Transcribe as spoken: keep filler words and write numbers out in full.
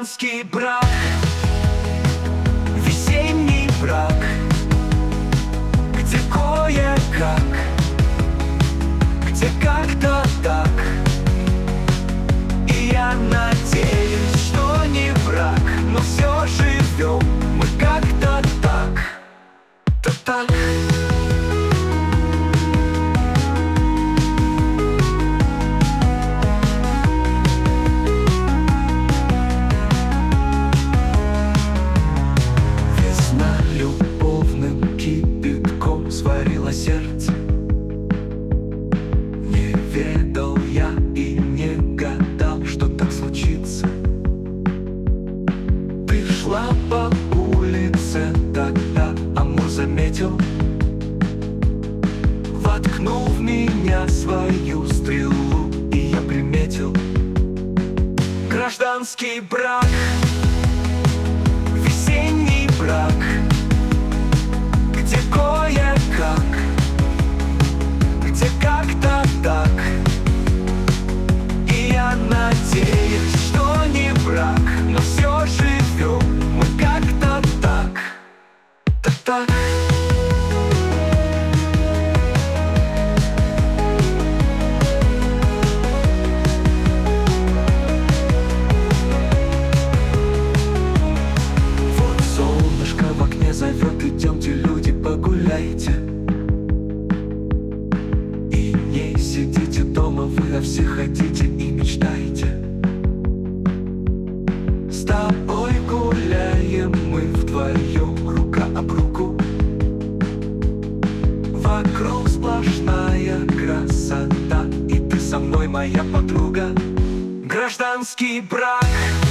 Гражданский брак, весенний брак, где кое-как, где как-то так. И я надеюсь, что не брак, но все живем мы как-то так. Да так. Сварила сердце. Не ведал я и не гадал, что так случится. Ты шла по улице тогда, Амур заметил, воткнул в меня свою стрелу, и я приметил. Гражданский брак, весенний брак, где кое-как, где как-то так. И я надеюсь, что не брак, но все живем мы как-то так. Да так. Вот солнышко в окне зовет, идемте, люди, погуляйте. И не сидите дома, вы, а все ходите и мечтайте. С тобой гуляем мы вдвоем, рука об руку. Вокруг сплошная красота, и ты со мной, моя подруга. Гражданский брак.